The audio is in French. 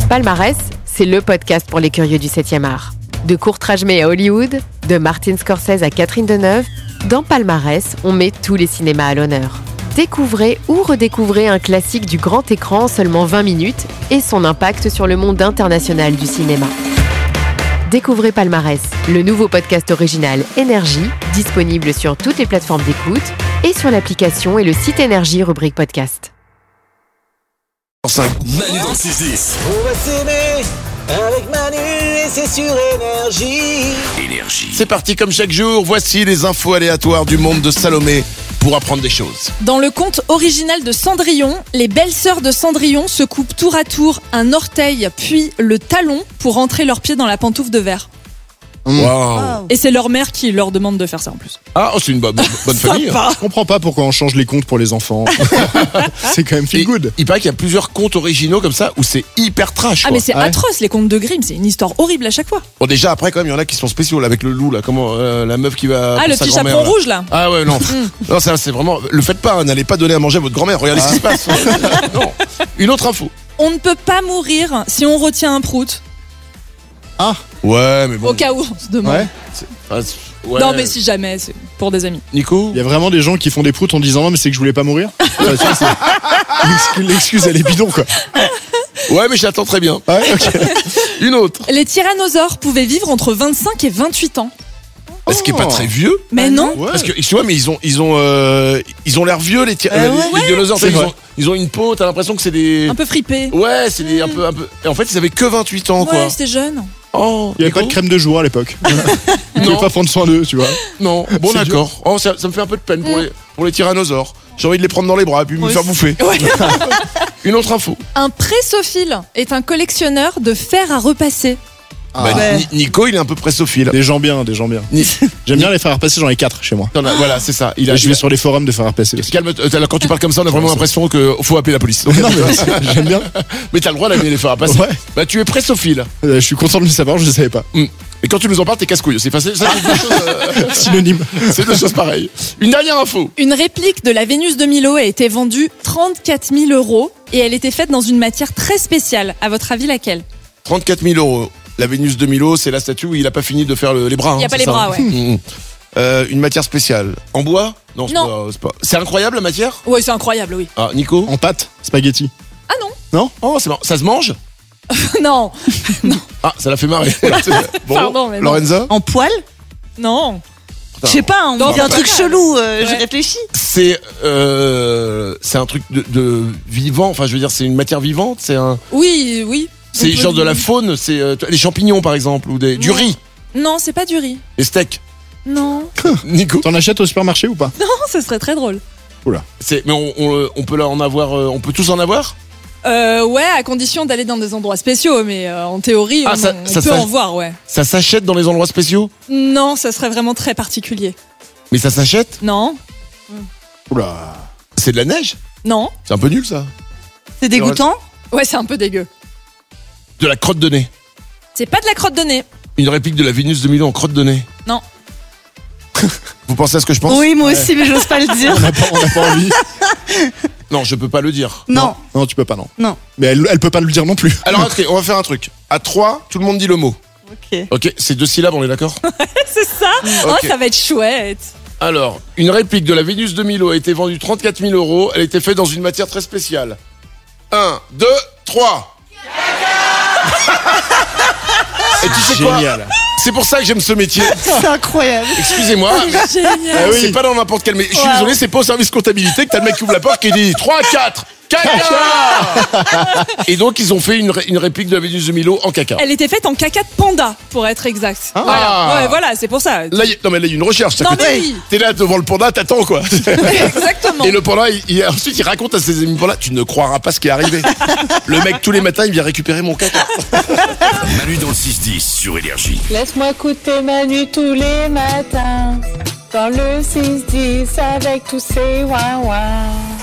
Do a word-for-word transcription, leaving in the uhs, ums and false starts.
Palmarès, c'est le podcast pour les curieux du septième art. De Kurt Rajmé à Hollywood, de Martin Scorsese à Catherine Deneuve, dans Palmarès, on met tous les cinémas à l'honneur. Découvrez ou redécouvrez un classique du grand écran en seulement vingt minutes et son impact sur le monde international du cinéma. Découvrez Palmarès, le nouveau podcast original Énergie, disponible sur toutes les plateformes d'écoute et sur l'application et le site Énergie rubrique podcast. Manu dans le six dix. On va s'aimer avec Manu et c'est sur Énergie. Énergie. C'est parti comme chaque jour, voici les infos aléatoires du monde de Salomé pour apprendre des choses. Dans le conte original de Cendrillon, les belles-sœurs de Cendrillon se coupent tour à tour un orteil puis le talon pour rentrer leurs pieds dans la pantoufle de verre. Mmh. Wow. Et c'est leur mère qui leur demande de faire ça en plus. Ah, oh, c'est une bonne, bonne famille. Je comprends pas pourquoi on change les contes pour les enfants. C'est quand même feel good. Il paraît qu'il y a plusieurs contes originaux comme ça où c'est hyper trash. Ah quoi. mais c'est ouais. atroce, les contes de Grimm, c'est une histoire horrible à chaque fois. Bon déjà après quand même il y en a qui sont spéciaux là avec le loup là, comment euh, la meuf qui va. Ah pour le sa petit grand-mère, chaperon là. rouge là. Ah ouais non. Non ça c'est vraiment le faites pas, hein, n'allez pas donner à manger à votre grand-mère. Regardez ah. ce qui se passe. Non. Une autre info. On ne peut pas mourir si on retient un prout. Ah Ouais mais bon. Au cas où on se demande. ouais. Ah, c'est- ouais. Non mais si jamais, c'est pour des amis. Nico. Il y a vraiment des gens qui font des proutes en disant non mais c'est que je voulais pas mourir. Ouais, ça, c'est- L'excuse, l'excuse elle est bidon quoi. Ouais mais je l'attends très bien. Ouais, ok. Une autre. Les tyrannosaures pouvaient vivre entre vingt-cinq et vingt-huit ans. Ce qui est pas très vieux. Mais non. Ouais. Parce que tu vois mais ils ont ils ont euh, ils ont l'air vieux les ty- Euh, les, ouais. les dinosaures. C'est Ils vrai. ont, ils ont une peau. T'as l'impression que c'est des. Un peu fripé. Ouais c'est des un peu un peu. Et en fait ils avaient que vingt-huit ans quoi. Ouais, c'était jeune. Oh. Il y avait Nico pas de crème de jour à l'époque. Ils pouvaient pas prendre soin d'eux, tu vois. Non, bon C'est d'accord. Oh, ça, ça me fait un peu de peine pour les, pour les tyrannosaures. J'ai envie de les prendre dans les bras et puis me faire bouffer. Ouais. Une autre info. Un pressophile est un collectionneur de fer à repasser. Bah, ouais. Ni- Nico, il est un peu pressophile. Des gens bien, des gens bien. Ni- J'aime bien les faire repasser, j'en ai quatre chez moi. T'en as- voilà, c'est ça. Il a, Et je vais sur les forums de faire repasser aussi. Calme, euh, quand tu parles comme ça, on a vraiment l'impression qu'il faut appeler la police. Donc, Non, mais j'aime bien. mais t'as le droit d'amener les faire à passer. Ouais. Bah, tu es pressophile. Euh, je suis content de le savoir, je ne savais pas. Hum. Et quand tu nous en parles, t'es casse-couille. C'est facile. Ça, c'est deux choses, euh, Synonyme. c'est deux choses pareilles. Une dernière info. Une réplique de la Vénus de Milo a été vendue trente-quatre mille euros et elle était faite dans une matière très spéciale. À votre avis, laquelle? trente-quatre mille euros. La Vénus de Milo, c'est la statue où il a pas fini de faire le- les bras. Il y a hein, pas c'est les ça, bras, hein. ouais. Hum, hum. Euh, une matière spéciale. En bois? Non, c'est Non. pas. C'est pas- C'est incroyable la matière? Ouais, c'est incroyable, oui. Ah, Nico? En pâte, spaghetti. Ah non. Non? Oh, c'est marrant. Ça se mange? Non. Ah, ça l'a fait marrer. Bon, Pardon, mais non. Lorenza? En poil? Non. Je sais pas, on Non, me dit un pas truc mal. chelou, euh, Ouais. j'ai réfléchi. C'est euh, c'est un truc de, de vivant. Enfin, je veux dire, c'est une matière vivante. C'est un. Oui, oui. C'est On peut genre de dire- la faune. C'est euh, les champignons, par exemple, ou des, du Non. riz, Non, c'est pas du riz. des steaks. Non. Nico. T'en achètes au supermarché ou pas? Non, ce serait très drôle. C'est mais on, on, on peut là en avoir. euh, On peut tous en avoir. Euh, ouais, à condition d'aller dans des endroits spéciaux, mais euh, en théorie, Ah, on, ça- on ça peut s'ach- en voir, ouais. Ça s'achète dans les endroits spéciaux. Non, ça serait vraiment très particulier. Mais ça s'achète. Non. Oula. C'est de la neige. Non. C'est un peu nul ça. C'est dégoûtant? Ouais, c'est un peu dégueu. De la crotte de nez. C'est pas de la crotte de nez. Une réplique de la Vénus de Milo en crotte de nez. Non. Vous pensez à ce que je pense? Oui, moi aussi, mais j'ose pas le dire. On n'a pas, on n'a pas envie. Non, je peux pas le dire. Non, Non, tu peux pas, non. non. Mais elle, elle peut pas le dire non plus. Alors, ok, on va faire un truc. À trois, tout le monde dit le mot. Ok. Ok, c'est deux syllabes, on est d'accord? C'est ça. Ok. Oh, ça va être chouette. Alors, une réplique de la Vénus de Milo a été vendue trente-quatre mille euros. Elle était faite dans une matière très spéciale. Un, deux, trois. Et tu sais quoi? Génial. C'est pour ça que j'aime ce métier. C'est incroyable. Excusez-moi. Génial. Ah oui. C'est pas dans n'importe quel métier. Je suis Wow. désolé, c'est pas au service comptabilité que t'as le mec qui ouvre la porte qui dit trois, quatre, caca. Et donc, ils ont fait une, ré- une réplique de la Vénus de Milo en caca. Elle était faite en caca de panda, pour être exact. Ah. Voilà. Ouais, voilà, c'est pour ça. Là, il y a- non, mais là, il y a une recherche. Non, C'est-à-dire mais que oui. T'es là devant le panda, t'attends quoi. Exactement. Et le panda, il, il- ensuite, il raconte à ses amis panda, tu ne croiras pas ce qui est arrivé. Le mec, tous les matins, il vient récupérer mon caca. Manu dans le six dix sur Énergie. Laisse-moi écouter Manu tous les matins dans le six dix avec tous ses ouin-ouin.